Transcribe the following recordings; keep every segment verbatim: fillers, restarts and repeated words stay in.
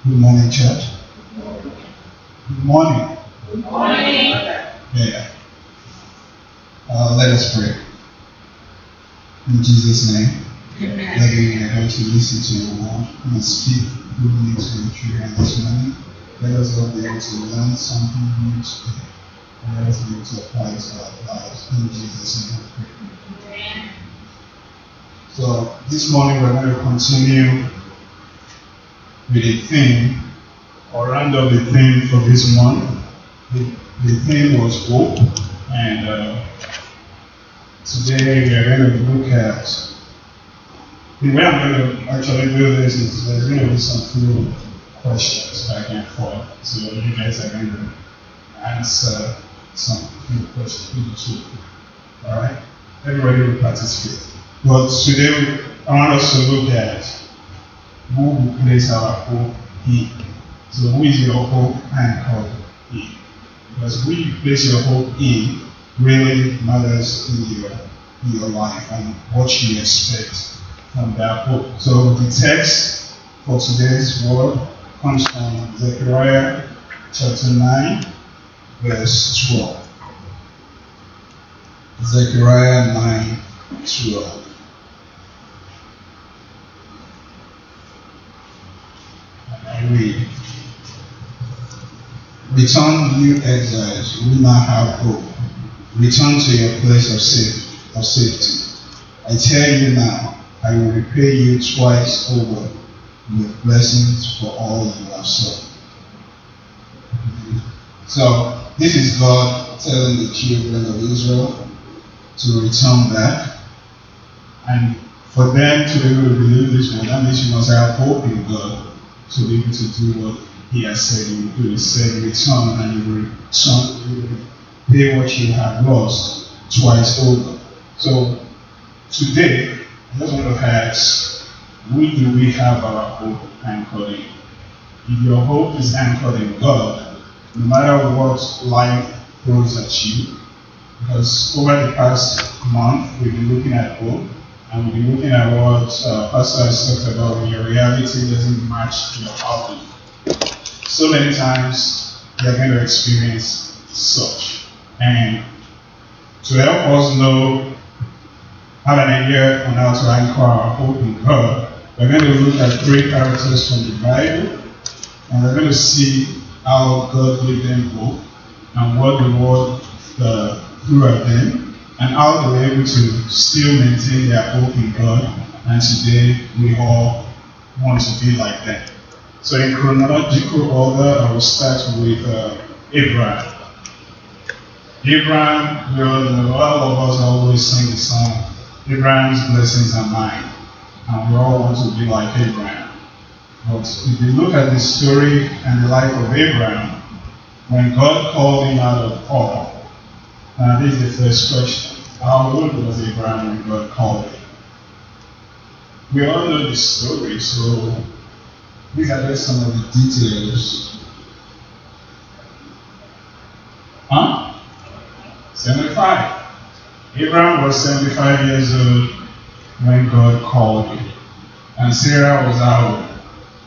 Good morning, church. Good morning. Good morning. Yeah. Uh, let us pray. In Jesus' name. Amen. Let me are going to listen to your word and speak good news to the children this morning. Let us all be able to learn something new today. And let us be able to apply it to our lives. In Jesus' name we pray. Amen. So this morning we're going to continue with a theme, or round up the theme for this month. The, the theme was hope, and uh, today we are going to look at, the way I'm going to actually do this is there's going to be some few questions back and forth, so you guys are going to answer some few questions. Alright? Everybody will participate. But today I want us to look at who will place our hope in. So who is your hope anchored in? Because who you place your hope in really matters in your in your life and what you expect from that hope. So the text for today's word comes from Zechariah chapter nine, verse twelve. Zechariah nine, twelve. I read. Return, you exiles who now have hope. Return to your place of, safe, of safety. I tell you now, I will repay you twice over with blessings for all you have suffered. So, this is God telling the children of Israel to return back. And for them to be able to believe this one, that means you must have hope in God to be able to do what He has said He will do. He said, return and you will return, you will pay what you have lost twice over. So today, I just want to ask, where do we have our hope anchored in? If your hope is anchored in God, no matter what life throws at you, because over the past month we've been looking at hope, and we've been looking at what uh, Pastor has talked about when your reality doesn't match your outlook. So many times you're going to experience such. And to help us know, have an idea on how to anchor our hope in God, we're going to look at three characters from the Bible, and we're going to see how God gave them hope, and what the Lord uh, threw at them, and how they were able to still maintain their hope in God. And today we all want to be like that. So in chronological order, I will start with uh, Abraham. Abraham, we all know, all of us always sing the song, Abraham's blessings are mine. And we all want to be like Abraham. But if you look at the story and the life of Abraham, when God called him out of Ur, now this is the first question. How old was Abraham when God called him? We all know the story, so these are just some of the details. Huh? seventy-five. Abraham was seventy-five years old when God called him. And Sarah was how old?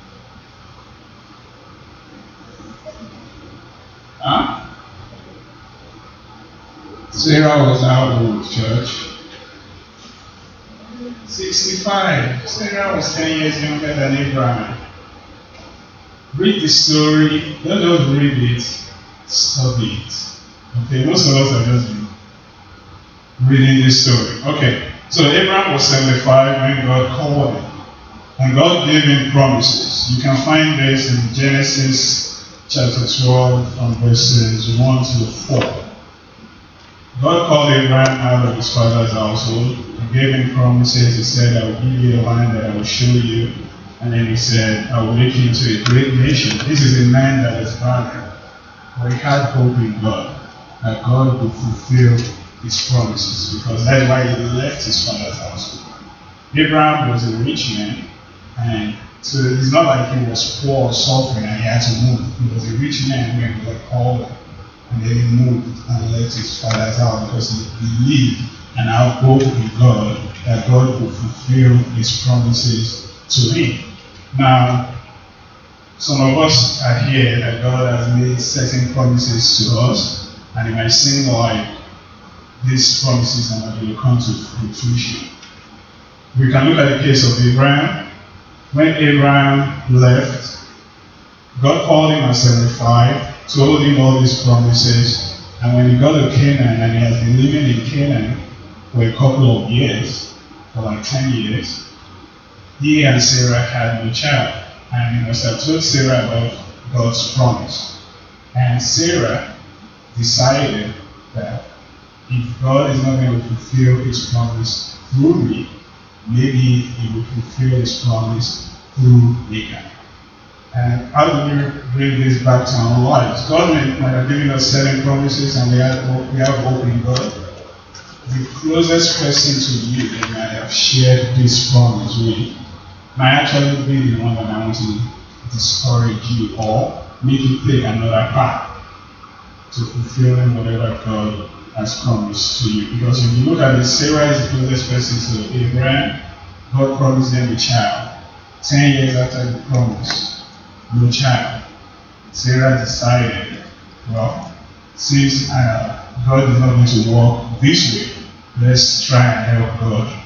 Huh? Sarah was how old, church? sixty-five. Sarah was ten years younger than Abraham. Read the story, don't just read it, study it. Okay, most of us are just reading this story. Okay, so Abraham was seventy-five when God called him. And God gave him promises. You can find this in Genesis chapter twelve from verses one to four. God called Abraham out of his father's household and gave him promises. He said, I will give you a land that I will show you. And then he said, I will make you into a great nation. This is a man that is barren, but he had hope in God, that God would fulfill his promises, because that's why he left his father's household. Abraham was a rich man, and so it's not like he was poor or suffering and he had to move. He was a rich man when God called him. And then he moved and left his father's house because he believed and had hope in God that God would fulfill his promises to him. Now, Some of us are here that God has made certain promises to us, and it might seem like these promises are not going to come to fruition. We can look at the case of Abraham. When Abraham left, God called him at seventy-five, told him all these promises, and when he got to Canaan, and he has been living in Canaan for a couple of years, for like ten years, he and Sarah had no child. And he must have told Sarah about God's promise. And Sarah decided that if God is not going to fulfill his promise through me, maybe he will fulfill his promise through Hagar. And how do we bring this back to our lives? God might have given us certain promises, and we have, we have hope in God. The closest person to you that might have shared this promise with might actually be the one that I want to discourage you or make you take another path to fulfilling whatever God has promised to you. Because if you look at it, Sarah is the closest person to Abraham. God promised them a child. Ten years after the promise, no child. Sarah decided, well, since uh, God is not going to walk this way, let's try and help God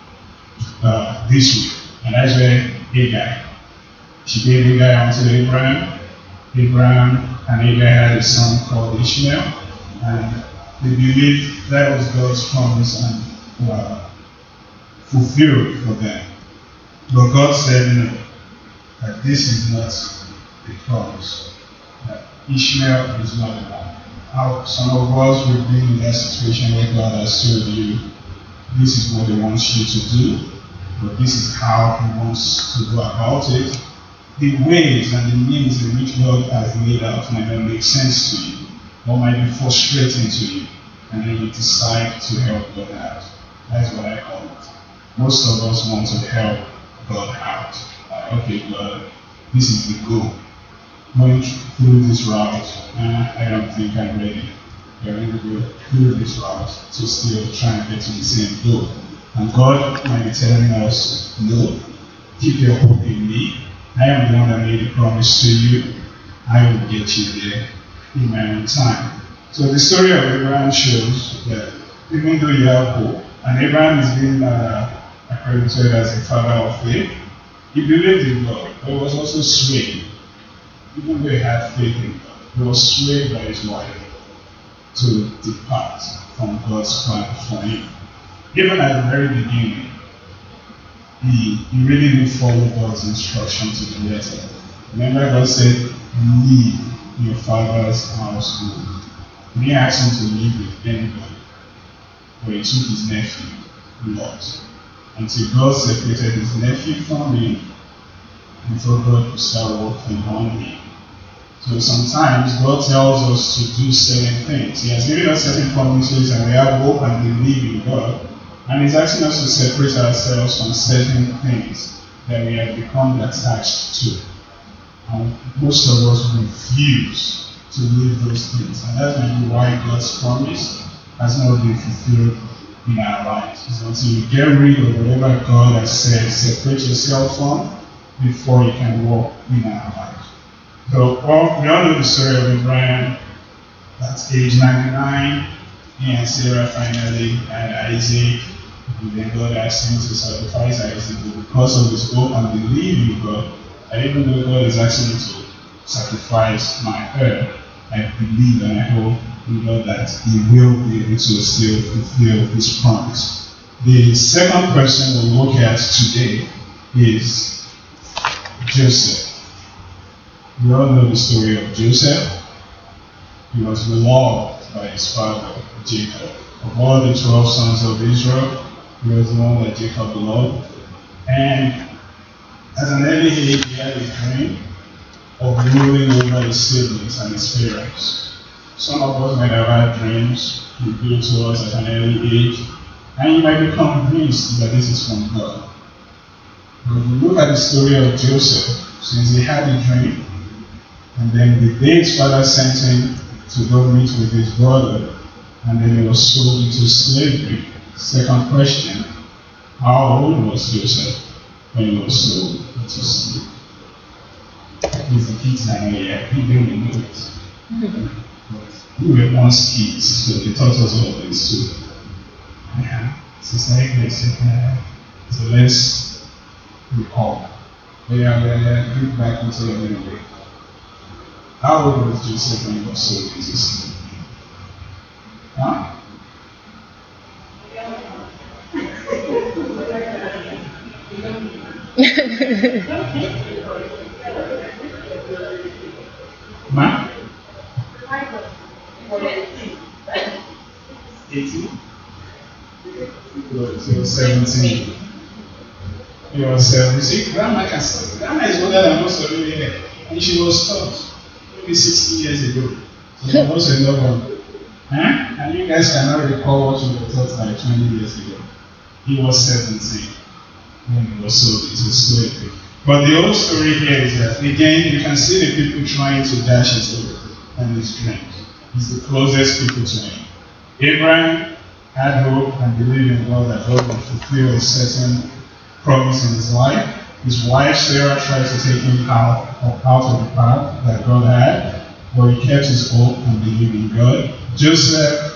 uh, this way. And that's where Hagar. She gave Hagar unto Abraham. Abraham and Hagar had a son called Ishmael. And they believed that was God's promise and uh, fulfilled for them. But God said no, that this is not the promise. That Ishmael is not the one. How some of us will be in that situation where God has told you, this is what he wants you to do, but this is how he wants to go about it. The ways and the means in which God has laid out might not make sense to you, or might be frustrating to you, and then you decide to help God out. That's what I call it. Most of us want to help God out. Like, okay, God, this is the goal. Going through this route, uh, I don't think I'm ready. You're going to go through this route to still try and get to the same goal. And God might be telling us, no, keep your hope in me. I am the one that made a promise to you. I will get you there in my own time. So the story of Abraham shows that even though you have hope, and Abraham is being uh, accredited as a father of faith, he believed in God, but he was also swayed. Even though he had faith in God, he was swayed by his wife to depart from God's plan for him. Even at the very beginning, he, he really didn't follow God's instruction to the letter. Remember, God said, leave your father's household. He didn't ask him to leave with anybody, but he took his nephew, Lot, until God separated his nephew from him before God could start working on him. So sometimes God tells us to do certain things. He has given us certain promises, and we have hope and believe in God. And he's asking us to separate ourselves from certain things that we have become attached to. And most of us refuse to leave those things. And that's maybe why God's promise has not been fulfilled in our lives. It's until you get rid of whatever God has said, separate yourself from, before you can walk in our lives. So well, we all know the story of Abraham. At age ninety-nine, he and Sarah finally had Isaac. And then God asked him to sacrifice Isaac. But because of his hope and belief in God, and even though God is asking me to sacrifice my heir, I believe and I hope in God that he will be able to still fulfill his promise. The second person we'll look at today is Joseph. We all know the story of Joseph. He was beloved by his father, Jacob. Of all the twelve sons of Israel, he was the one that Jacob loved. And at an early age, he had a dream of ruling over his siblings and his parents. Some of us might have had dreams revealed to us at an early age, and you might become convinced that this is from God. But if you look at the story of Joseph, since he had a dream, and then the day his father sent him to go meet with his brother, and then he was sold into slavery. Second question, how old was Joseph when he was sold into slavery? course, the kids are not here. We don't know it. But we were once kids, so they taught us all this too. Yeah. Sister Agnes said, uh, so let's recall. We are going to back into your memory. How old was Joseph when he was sold into slavery? Huh? Ma? eighteen? So seventeen. He was seventeen. See, grandma can stop. Grandma is older than most of you here. And she was taught maybe sixty years ago. So most of you know. Huh? And you guys cannot recall what you were taught like twenty years ago. He was seventeen when he was sold into slavery. But the whole story here is that, again, you can see the people trying to dash his hope and his dreams. He's the closest people to him. Abraham had hope and believed in God that God would fulfill a certain promise in his life. His wife Sarah tried to take him out, out of the path that God had, but he kept his hope and believed in God. Joseph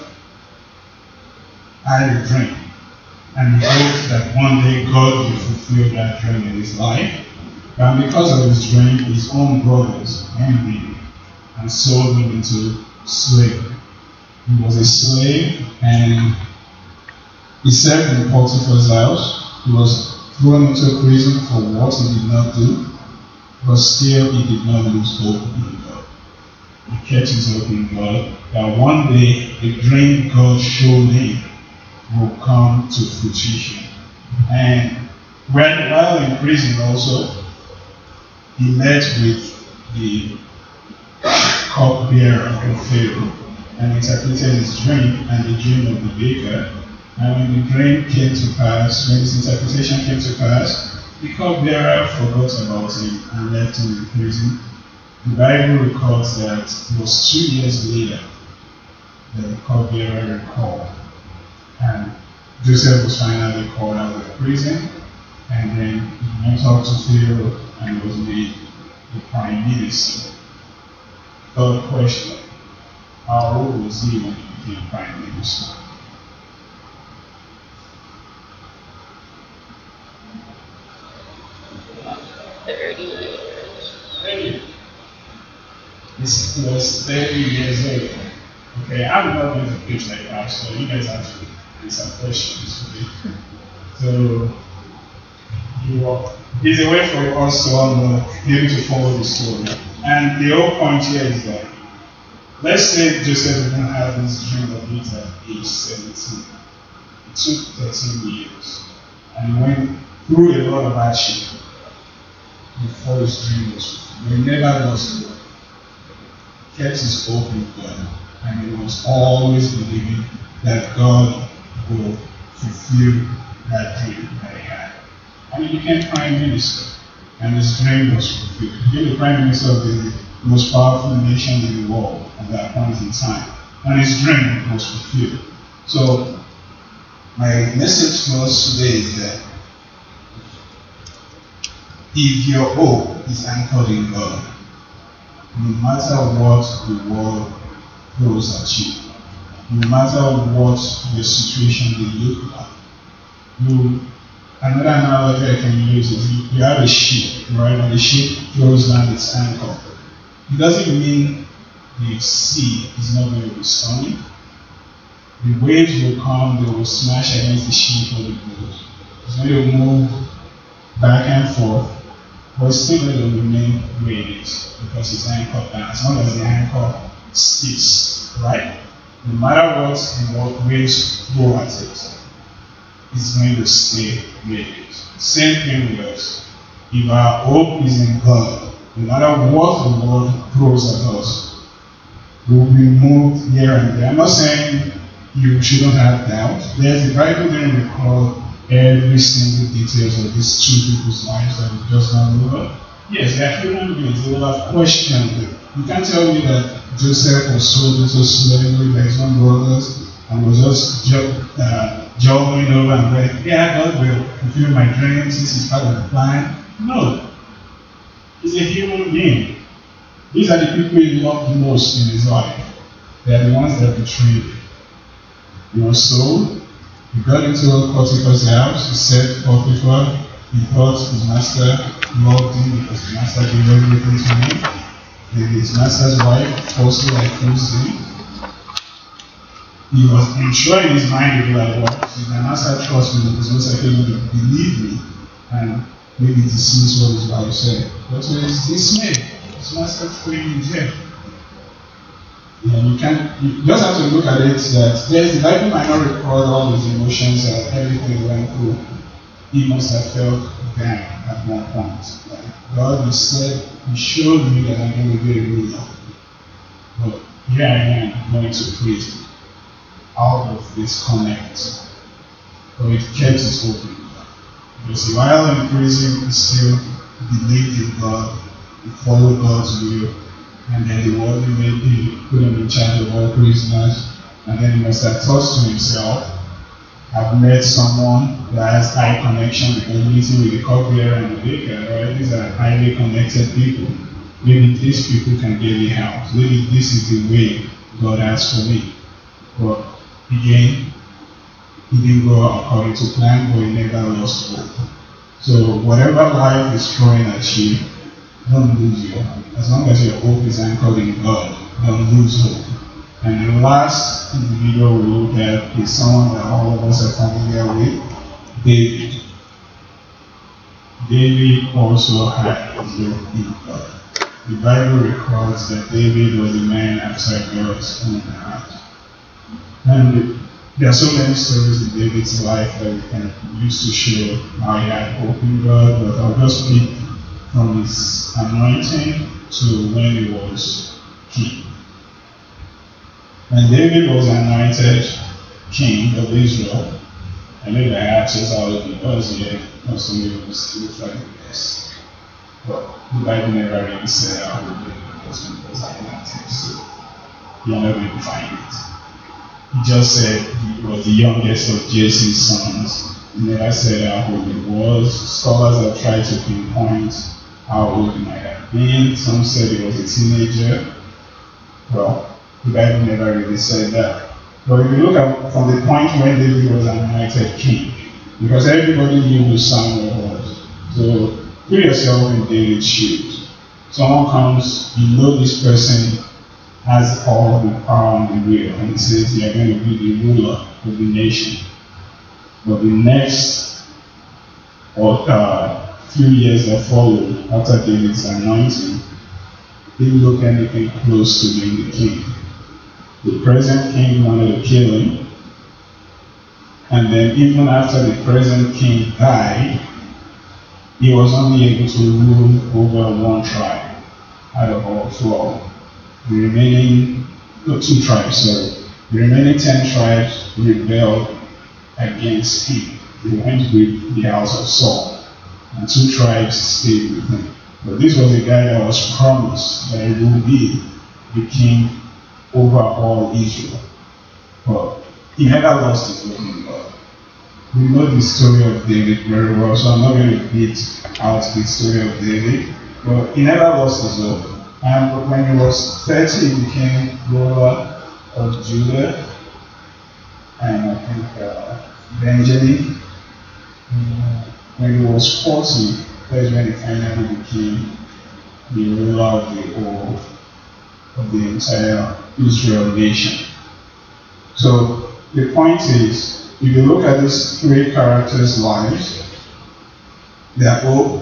had a dream, and he hoped that one day God would fulfill that dream in his life. And because of his dream, his own brothers envied him and sold him into slavery. He was a slave, and he served in Potiphar's house. He was thrown into prison for what he did not do, but still he did not lose hope in God. He kept his hope in God that one day the dream God showed him will come to fruition. And when, while in prison also, he met with the cupbearer of Pharaoh and interpreted his dream and the dream of the baker. And when the dream came to pass, when his interpretation came to pass, the cupbearer forgot about him and left him in prison. The Bible records that it was two years later that the cupbearer recalled. And Joseph was finally called out of prison, and then he went up to Pharaoh and was made the prime minister. Third question: how old was he when he became prime minister? thirty years. thirty. This was thirty years old. Okay, I'm not going to preach like that, so you guys have to answer questions. Okay? So, you are, it's a way for us to um, be able to follow the story. And the whole point here is that, let's say Joseph didn't have this dream of it at age seventeen. It took thirteen years. And he went through a lot of hardship before his dream was fulfilled. He never lost hope. Kept his hope in God. And he was always believing that God will fulfill that dream that he had. And he became prime minister. And his dream was fulfilled. He became the prime minister of the most powerful nation in the world at that point in time. And his dream was fulfilled. So, my message to us today is that if your hope is anchored in God, no matter what the world throws at you, no matter what the situation may look like, you, another analogy I can use is you, you have a ship, right? And the ship throws down its anchor. It doesn't mean the sea is not going to be stormy. The waves will come, they will smash against the ship or the boat. It's going to move back and forth, but it's still going to remain where it is because it's anchored down. As long as the anchor sticks, right? No matter what the what waves throw at it, it's going to stay where it is. Same thing with us. If our hope is in God, no matter what the world throws at us, we'll be moved here and there. I'm not saying you shouldn't have doubt. There's the Bible didn't record every single details of these two people's lives that we've just gone over. Yes, they are human beings. They will have questioned it. You can't tell me that Joseph was sold into slavery by his own brothers and was just jo- uh, jogging over and like, yeah, God will fulfill my dreams. This is part of the plan. No. He's a human being. These are the people he loved most in his life. They are the ones that betrayed him. He was sold. He got into Potiphar's house. He said Potiphar, he thought his master loved him because his master gave everything to him. And his master's wife also accused him. He was I'm sure in his mind he'd be like, well, if my master trusts me, he's most likely going to believe me and maybe dismiss what his wife said. But to his dismay, his master threw him in jail. Yeah, you can you just have to look at it that there's the Bible might not record all his emotions and everything he went through. He must have felt down at one point. Like, God, you said, you showed me that I'm going to be a ruler. But here I am going to prison out of this connect. So it kept his hope in God. Because while in prison, he still believed in God, he followed God's will, and then the world made him, put him in charge of all prisoners, and then he must have thought to himself, I've met someone that has high connection with the community, with the cupbearer and the baker, right? These are highly connected people. Maybe these people can get me help. Maybe this is the way God has for me. But again, he didn't go according to plan, but he never lost hope. So whatever life is throwing at you, don't lose your hope. As long as your hope is anchored in God, don't lose hope. And the last individual we look at is someone that all of us are familiar with, David. David also had hope in God. The Bible records that David was a man after God's own heart. And there are so many stories in David's life that we can use to show how he had hope in God, but I'll just pick from his anointing to when he was king. When David was anointed king of Israel, I know that I asked us how it was here, or some people looks like this. But the Bible never really said how it was when he was anointed, so you're not going to find it. He just said he was the youngest of Jesse's sons. He never said how old he was. Scholars have tried to pinpoint how old he might have been. Some said he was a teenager. Well, the Bible never really said that. But if you look at from the point when David was anointed king, because everybody knew who Samuel was. So put yourself in David's shoes. Someone comes, you know this person has all the power and the will, and he says you are going to be the ruler of the nation. But the next or uh, few years that followed after David's anointing didn't look anything close to being the king. The present king wanted to kill him, and then even after the present king died, he was only able to rule over one tribe out of all twelve. The remaining, no, two tribes, sorry. The remaining ten tribes rebelled against him. They went with the house of Saul, and two tribes stayed with him. But this was a guy that was promised that he would be the king over all Israel. But he never lost his hope in God. We know the story of David very well, so I'm not going to beat out the story of David. But he never lost his hope. And when he was thirty, he became ruler of Judah and I think uh, Benjamin. When he was forty, that's when he finally became the ruler of the whole of the entire Israel nation. So the point is, if you look at these three characters' lives, their hope,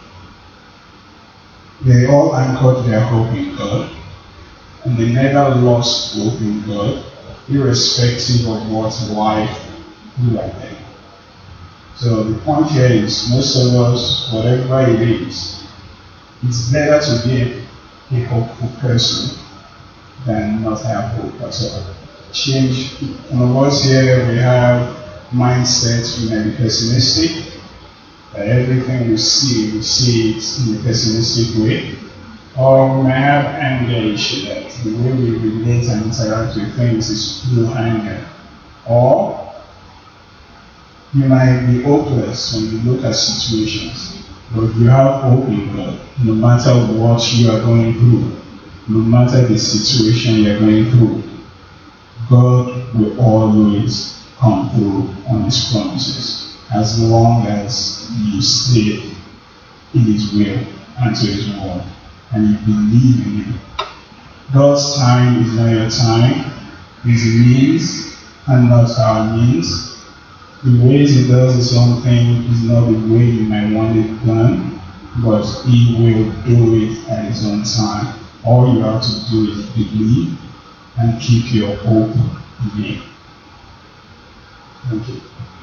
they all anchored their hope in God, and they never lost hope in God, irrespective of what life threw at them. So the point here is, most of us, whatever it is, it's better to be a hopeful person than not have hope at all. Change. Some of us here, we have mindsets, we may be pessimistic. That everything we see, we see it in a pessimistic way. Or we may have anger issue, that the way we relate and interact with things is through anger. Or you might be hopeless when you look at situations. But if you have hope in God, no matter what you are going through, no matter the situation you're going through, God will always come through on His promises, as long as you stay in His will and to His word, and you believe in Him. God's time is not your time, His means and not our means. The ways He does His own thing is not the way you might want it done, but He will do it at His own time. All you have to do is believe and keep your hope in Him. Thank you.